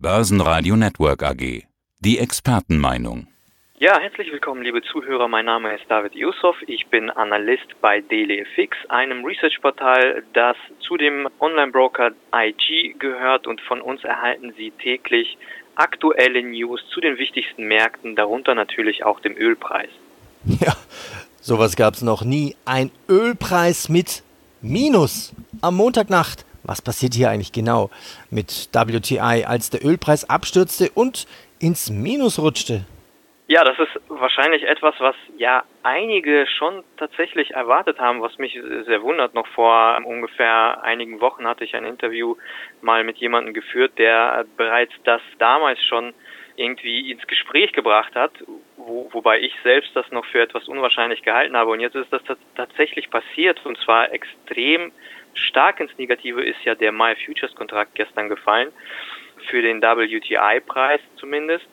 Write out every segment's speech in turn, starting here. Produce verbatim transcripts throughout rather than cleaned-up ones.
Börsenradio Network A G. Die Expertenmeinung. Ja, herzlich willkommen, liebe Zuhörer. Mein Name ist David Yusuf. Ich bin Analyst bei DailyFX, einem Research-Portal, das zu dem Online-Broker I G gehört, und von uns erhalten Sie täglich aktuelle News zu den wichtigsten Märkten, darunter natürlich auch dem Ölpreis. Ja, sowas gab es noch nie. Ein Ölpreis mit Minus am Montagnacht. Was passiert hier eigentlich genau mit W T I, als der Ölpreis abstürzte und ins Minus rutschte? Ja, das ist wahrscheinlich etwas, was ja einige schon tatsächlich erwartet haben, was mich sehr wundert. Noch vor ungefähr einigen Wochen hatte ich ein Interview mal mit jemandem geführt, der bereits das damals schon irgendwie ins Gespräch gebracht hat, wo, wobei ich selbst das noch für etwas unwahrscheinlich gehalten habe. Und jetzt ist das tatsächlich passiert, und zwar extrem stark ins Negative ist ja der Mai Futures Kontrakt gestern gefallen, für den W T I-Preis zumindest.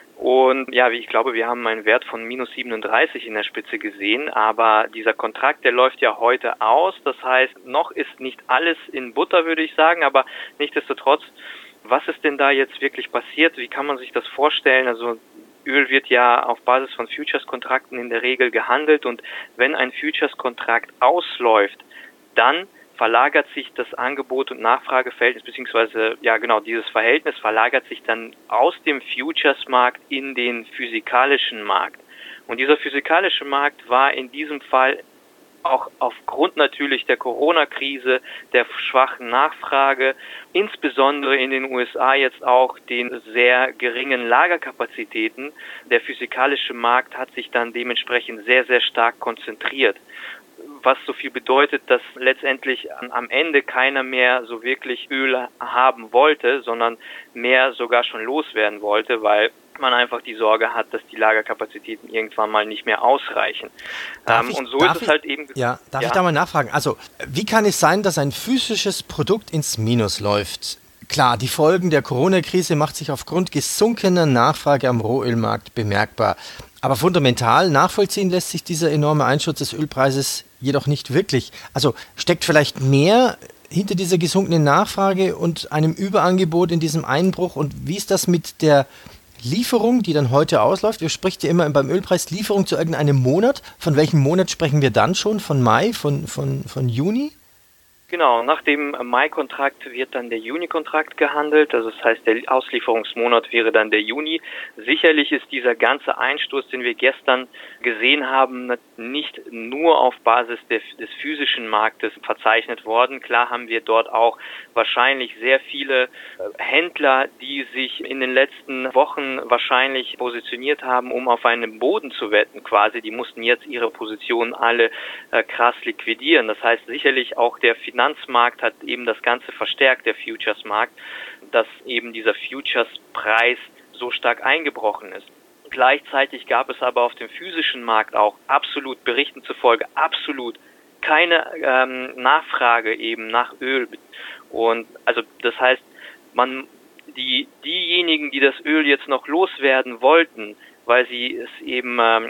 Und ja, wie ich glaube, wir haben einen Wert von minus siebenunddreißig in der Spitze gesehen, aber dieser Kontrakt, der läuft ja heute aus. Das heißt, noch ist nicht alles in Butter, würde ich sagen, aber nichtsdestotrotz, was ist denn da jetzt wirklich passiert? Wie kann man sich das vorstellen? Also Öl wird ja auf Basis von Futures-Kontrakten in der Regel gehandelt, und wenn ein Futures-Kontrakt ausläuft, dann verlagert sich das Angebot- und Nachfrageverhältnis, beziehungsweise, ja genau, dieses Verhältnis verlagert sich dann aus dem Futures-Markt in den physikalischen Markt. Und dieser physikalische Markt war in diesem Fall auch aufgrund natürlich der Corona-Krise, der schwachen Nachfrage, insbesondere in den U S A jetzt auch den sehr geringen Lagerkapazitäten, der physikalische Markt hat sich dann dementsprechend sehr, sehr stark konzentriert. Was so viel bedeutet, dass letztendlich am Ende keiner mehr so wirklich Öl haben wollte, sondern mehr sogar schon loswerden wollte, weil man einfach die Sorge hat, dass die Lagerkapazitäten irgendwann mal nicht mehr ausreichen. Ähm, ich, und so ist es ich, halt eben... Ja, darf ja? ich da mal nachfragen? Also, wie kann es sein, dass ein physisches Produkt ins Minus läuft? Klar, die Folgen der Corona-Krise macht sich aufgrund gesunkener Nachfrage am Rohölmarkt bemerkbar. Aber fundamental nachvollziehen lässt sich dieser enorme Einsturz des Ölpreises jedoch nicht wirklich. Also steckt vielleicht mehr hinter dieser gesunkenen Nachfrage und einem Überangebot in diesem Einbruch? Und wie ist das mit der Lieferung, die dann heute ausläuft? Wir sprechen ja immer beim Ölpreis Lieferung zu irgendeinem Monat. Von welchem Monat sprechen wir dann schon? Von Mai? Von, von, von Juni? Genau, nach dem Mai-Kontrakt wird dann der Juni-Kontrakt gehandelt, also das heißt, der Auslieferungsmonat wäre dann der Juni. Sicherlich ist dieser ganze Einsturz, den wir gestern gesehen haben, nicht nur auf Basis des, des physischen Marktes verzeichnet worden. Klar haben wir dort auch wahrscheinlich sehr viele Händler, die sich in den letzten Wochen wahrscheinlich positioniert haben, um auf einen Boden zu wetten quasi. Die mussten jetzt ihre Positionen alle äh, krass liquidieren. Das heißt, sicherlich auch der Finanzmarkt hat eben das Ganze verstärkt, der Futures-Markt, dass eben dieser Futures-Preis so stark eingebrochen ist. Gleichzeitig gab es aber auf dem physischen Markt auch absolut, Berichten zufolge, absolut keine ähm, Nachfrage eben nach Öl. Und also das heißt, man die diejenigen, die das Öl jetzt noch loswerden wollten, weil sie es eben, ähm,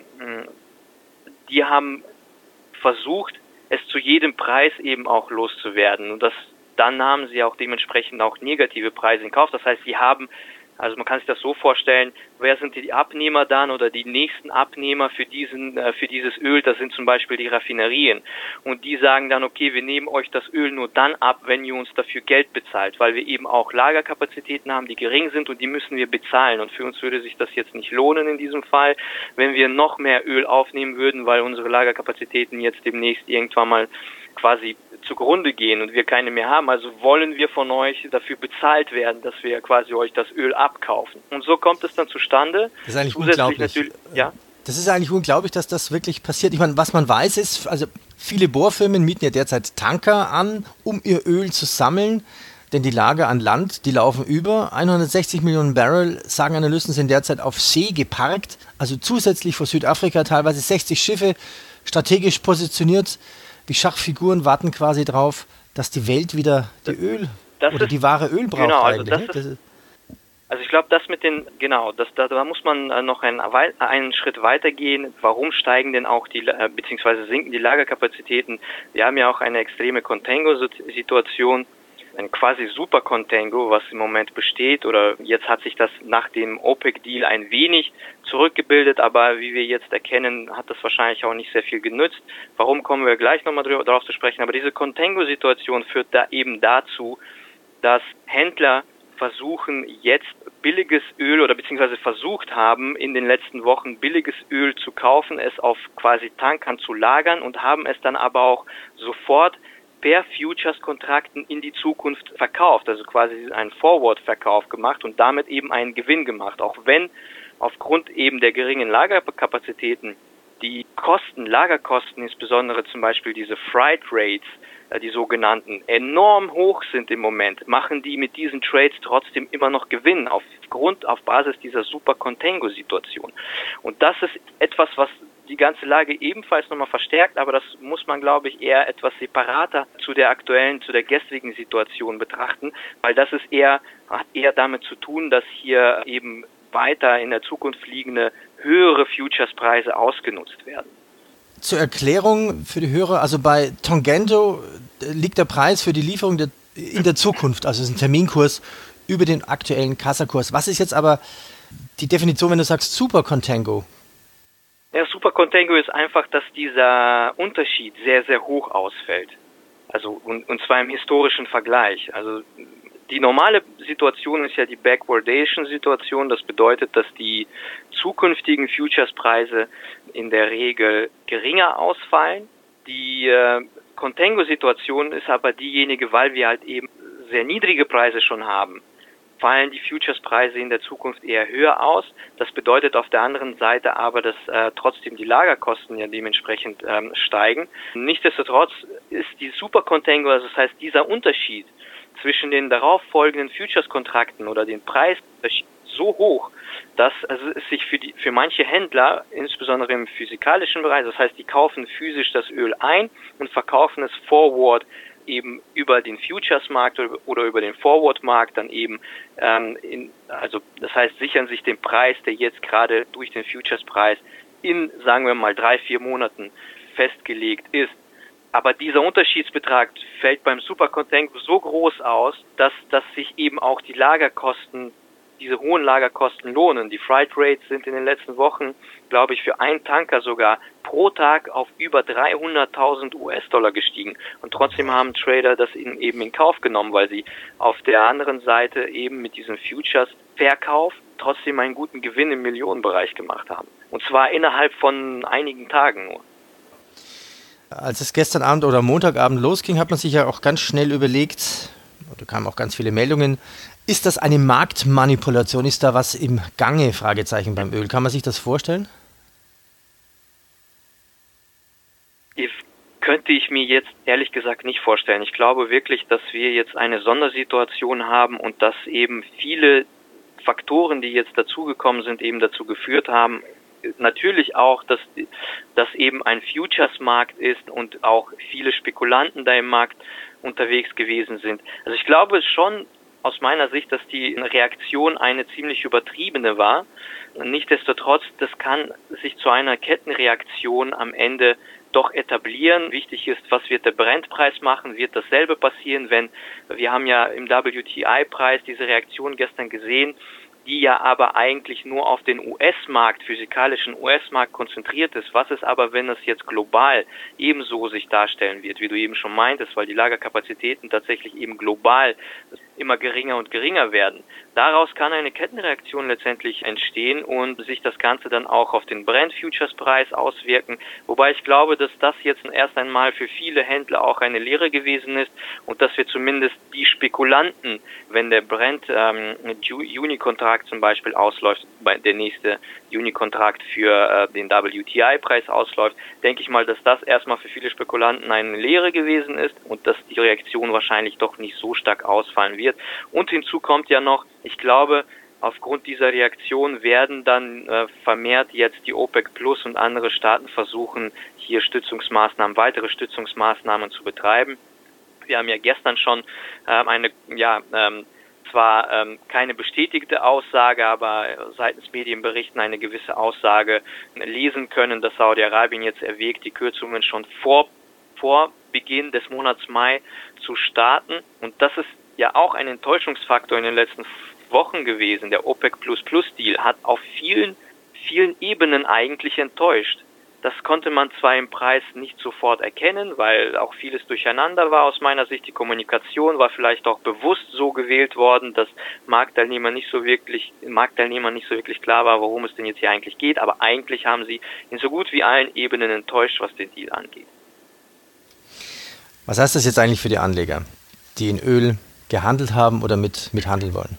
die haben versucht, es zu jedem Preis eben auch loszuwerden. Und das, dann nahmen sie auch dementsprechend auch negative Preise in Kauf. Das heißt, sie haben, also man kann sich das so vorstellen, wer sind die Abnehmer dann oder die nächsten Abnehmer für diesen, äh, für dieses Öl? Das sind zum Beispiel die Raffinerien. Und die sagen dann, okay, wir nehmen euch das Öl nur dann ab, wenn ihr uns dafür Geld bezahlt, weil wir eben auch Lagerkapazitäten haben, die gering sind, und die müssen wir bezahlen. Und für uns würde sich das jetzt nicht lohnen in diesem Fall, wenn wir noch mehr Öl aufnehmen würden, weil unsere Lagerkapazitäten jetzt demnächst irgendwann mal quasi zugrunde gehen und wir keine mehr haben. Also wollen wir von euch dafür bezahlt werden, dass wir quasi euch das Öl abkaufen. Und so kommt es dann zustande. Das ist eigentlich Zusätzlich unglaublich. Ja? Das ist eigentlich unglaublich, dass das wirklich passiert. Ich meine, was man weiß ist, also viele Bohrfirmen mieten ja derzeit Tanker an, um ihr Öl zu sammeln. Denn die Lager an Land, die laufen über. hundertsechzig Millionen Barrel, sagen Analysten, sind derzeit auf See geparkt. Also zusätzlich vor Südafrika teilweise sechzig Schiffe, strategisch positioniert. Die Schachfiguren warten quasi drauf, dass die Welt wieder die Öl das oder ist, die wahre Öl braucht genau, also eigentlich. Das ne? ist, das ist, also ich glaube, das mit den, genau, das, da, da muss man noch einen, einen Schritt weitergehen. Warum steigen denn auch die, beziehungsweise sinken die Lagerkapazitäten? Wir haben ja auch eine extreme Contango-Situation. ein quasi Super-Contango, was im Moment besteht, oder jetzt hat sich das nach dem OPEC-Deal ein wenig zurückgebildet, aber wie wir jetzt erkennen, hat das wahrscheinlich auch nicht sehr viel genützt. Warum, kommen wir gleich nochmal darauf zu sprechen, aber diese Contango-Situation führt da eben dazu, dass Händler versuchen jetzt billiges Öl oder beziehungsweise versucht haben, in den letzten Wochen billiges Öl zu kaufen, es auf quasi Tankern zu lagern und haben es dann aber auch sofort per Futures-Kontrakten in die Zukunft verkauft, also quasi einen Forward-Verkauf gemacht und damit eben einen Gewinn gemacht, auch wenn aufgrund eben der geringen Lagerkapazitäten die Kosten, Lagerkosten, insbesondere zum Beispiel diese Freight Rates, die sogenannten, enorm hoch sind im Moment, machen die mit diesen Trades trotzdem immer noch Gewinn aufgrund, auf Basis dieser Super-Contango-Situation. Und das ist etwas, was die ganze Lage ebenfalls nochmal verstärkt, aber das muss man, glaube ich, eher etwas separater zu der aktuellen, zu der gestrigen Situation betrachten, weil das ist eher, hat eher damit zu tun, dass hier eben weiter in der Zukunft liegende höhere Futures-Preise ausgenutzt werden. Zur Erklärung für die Hörer, also bei Tangento liegt der Preis für die Lieferung der, in der Zukunft, also es ist ein Terminkurs über den aktuellen Kassakurs. Was ist jetzt aber die Definition, wenn du sagst Super Contango? Ja, Super Contango ist einfach, dass dieser Unterschied sehr, sehr hoch ausfällt. Also und, und zwar im historischen Vergleich. Also die normale Situation ist ja die Backwardation-Situation. Das bedeutet, dass die zukünftigen Futures-Preise in der Regel geringer ausfallen. Die äh, Contango-Situation ist aber diejenige, weil wir halt eben sehr niedrige Preise schon haben, fallen die Futures-Preise in der Zukunft eher höher aus. Das bedeutet auf der anderen Seite aber, dass äh, trotzdem die Lagerkosten ja dementsprechend ähm, steigen. Nichtsdestotrotz ist die Super-Contango, also das heißt dieser Unterschied zwischen den darauffolgenden Futures-Kontrakten oder den Preis so hoch, dass also es sich für die für manche Händler, insbesondere im physikalischen Bereich, das heißt, die kaufen physisch das Öl ein und verkaufen es forward eben über den Futures-Markt oder über den Forward-Markt dann eben, ähm, in, also das heißt, sichern sich den Preis, der jetzt gerade durch den Futures-Preis in, sagen wir mal, drei, vier Monaten festgelegt ist. Aber dieser Unterschiedsbetrag fällt beim Super Contango so groß aus, dass, dass sich eben auch die Lagerkosten, diese hohen Lagerkosten lohnen. Die Freight Rates sind in den letzten Wochen, glaube ich, für einen Tanker sogar pro Tag auf über dreihunderttausend U S-Dollar gestiegen. Und trotzdem haben Trader das in, eben in Kauf genommen, weil sie auf der anderen Seite eben mit diesem Futures-Verkauf trotzdem einen guten Gewinn im Millionenbereich gemacht haben. Und zwar innerhalb von einigen Tagen nur. Als es gestern Abend oder Montagabend losging, hat man sich ja auch ganz schnell überlegt, da kamen auch ganz viele Meldungen, ist das eine Marktmanipulation? Ist da was im Gange? Fragezeichen beim Öl. Kann man sich das vorstellen? Ich, könnte ich mir jetzt ehrlich gesagt nicht vorstellen. Ich glaube wirklich, dass wir jetzt eine Sondersituation haben und dass eben viele Faktoren, die jetzt dazugekommen sind, eben dazu geführt haben, natürlich auch, dass dass eben ein Futures-Markt ist und auch viele Spekulanten da im Markt unterwegs gewesen sind. Also ich glaube schon aus meiner Sicht, dass die Reaktion eine ziemlich übertriebene war. Nichtsdestotrotz, das kann sich zu einer Kettenreaktion am Ende doch etablieren. Wichtig ist, was wird der Brentpreis machen? Wird dasselbe passieren, wenn, wir haben ja im W T I-Preis diese Reaktion gestern gesehen, die ja aber eigentlich nur auf den U S-Markt, physikalischen U S-Markt konzentriert ist. Was ist aber, wenn es jetzt global ebenso sich darstellen wird, wie du eben schon meintest, weil die Lagerkapazitäten tatsächlich eben global immer geringer und geringer werden. Daraus kann eine Kettenreaktion letztendlich entstehen und sich das Ganze dann auch auf den Brent-Futures-Preis auswirken. Wobei ich glaube, dass das jetzt erst einmal für viele Händler auch eine Lehre gewesen ist und dass wir zumindest die Spekulanten, wenn der Brent ähm, Juni-Kontrakt zum Beispiel ausläuft, der nächste Juni-Kontrakt für äh, den W T I-Preis ausläuft, denke ich mal, dass das erstmal für viele Spekulanten eine Lehre gewesen ist und dass die Reaktion wahrscheinlich doch nicht so stark ausfallen wird. Und hinzu kommt ja noch, ich glaube, aufgrund dieser Reaktion werden dann äh, vermehrt jetzt die OPEC Plus und andere Staaten versuchen, hier Stützungsmaßnahmen, weitere Stützungsmaßnahmen zu betreiben. Wir haben ja gestern schon ähm, eine, ja, ähm, zwar ähm, keine bestätigte Aussage, aber seitens Medienberichten eine gewisse Aussage lesen können, dass Saudi-Arabien jetzt erwägt, die Kürzungen schon vor, vor Beginn des Monats Mai zu starten. Und das ist ja auch ein Enttäuschungsfaktor in den letzten Wochen gewesen. Der OPEC-Plus-Plus-Deal hat auf vielen, vielen Ebenen eigentlich enttäuscht. Das konnte man zwar im Preis nicht sofort erkennen, weil auch vieles durcheinander war aus meiner Sicht. Die Kommunikation war vielleicht auch bewusst so gewählt worden, dass Marktteilnehmer nicht so wirklich, Marktteilnehmern nicht so wirklich klar war, worum es denn jetzt hier eigentlich geht. Aber eigentlich haben sie in so gut wie allen Ebenen enttäuscht, was den Deal angeht. Was heißt das jetzt eigentlich für die Anleger, die in Öl gehandelt haben oder mit, mit handeln wollen?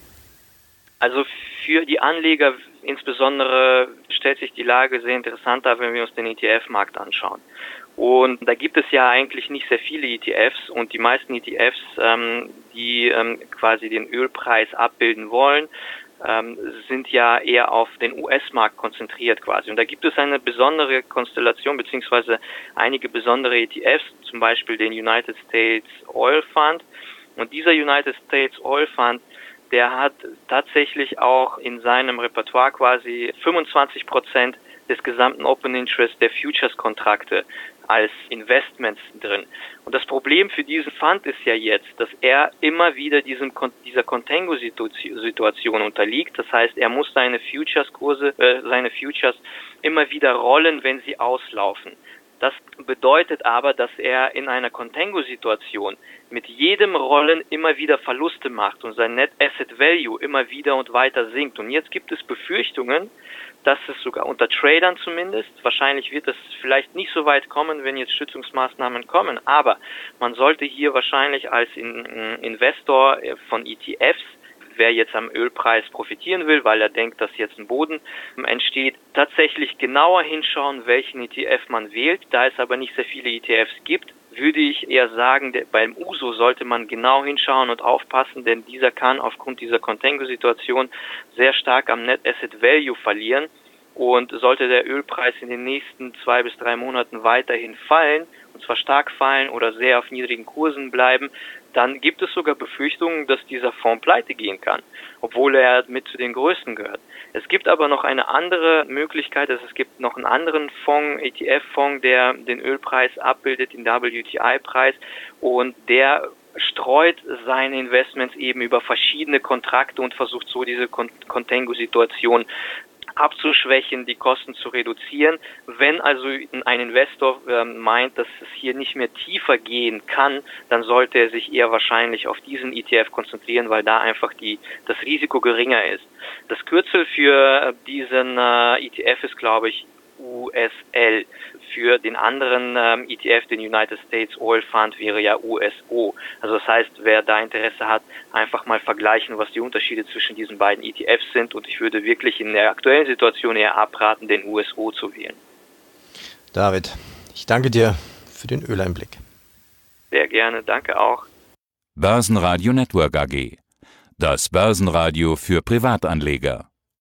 Also für die Anleger insbesondere stellt sich die Lage sehr interessant dar, wenn wir uns den E T F-Markt anschauen. Und da gibt es ja eigentlich nicht sehr viele E T Fs und die meisten E T Fs, ähm, die ähm, quasi den Ölpreis abbilden wollen, ähm, sind ja eher auf den U S-Markt konzentriert quasi. Und da gibt es eine besondere Konstellation beziehungsweise einige besondere E T Fs, zum Beispiel den United States Oil Fund. Und dieser United States Oil Fund, der hat tatsächlich auch in seinem Repertoire quasi fünfundzwanzig Prozent des gesamten Open Interest der Futures-Kontrakte als Investments drin. Und das Problem für diesen Fund ist ja jetzt, dass er immer wieder diesem dieser Contango-Situation unterliegt. Das heißt, er muss seine Futures-Kurse, äh, seine Futures immer wieder rollen, wenn sie auslaufen. Das bedeutet aber, dass er in einer Contango-Situation mit jedem Rollen immer wieder Verluste macht und sein Net Asset Value immer wieder und weiter sinkt. Und jetzt gibt es Befürchtungen, dass es sogar unter Tradern zumindest, wahrscheinlich wird es vielleicht nicht so weit kommen, wenn jetzt Schützungsmaßnahmen kommen, aber man sollte hier wahrscheinlich als Investor von E T Fs, wer jetzt am Ölpreis profitieren will, weil er denkt, dass jetzt ein Boden entsteht, tatsächlich genauer hinschauen, welchen E T F man wählt. Da es aber nicht sehr viele E T Fs gibt, würde ich eher sagen, beim U S O sollte man genau hinschauen und aufpassen, denn dieser kann aufgrund dieser Contango-Situation sehr stark am Net Asset Value verlieren. Und sollte der Ölpreis in den nächsten zwei bis drei Monaten weiterhin fallen, und zwar stark fallen oder sehr auf niedrigen Kursen bleiben, dann gibt es sogar Befürchtungen, dass dieser Fonds pleite gehen kann, obwohl er mit zu den größten gehört. Es gibt aber noch eine andere Möglichkeit, also es gibt noch einen anderen Fonds, E T F-Fonds, der den Ölpreis abbildet, den W T I-Preis, und der streut seine Investments eben über verschiedene Kontrakte und versucht so diese Contango-Situation abzuschwächen, die Kosten zu reduzieren. Wenn also ein Investor äh, meint, dass es hier nicht mehr tiefer gehen kann, dann sollte er sich eher wahrscheinlich auf diesen E T F konzentrieren, weil da einfach die das Risiko geringer ist. Das Kürzel für diesen äh, E T F ist, glaube ich, U S L. Für den anderen ähm, E T F, den United States Oil Fund, wäre ja U S O. Also das heißt, wer da Interesse hat, einfach mal vergleichen, was die Unterschiede zwischen diesen beiden E T Fs sind. Und ich würde wirklich in der aktuellen Situation eher abraten, den U S O zu wählen. David, ich danke dir für den Öleinblick. Sehr gerne, danke auch. Börsenradio Network A G. Das Börsenradio für Privatanleger.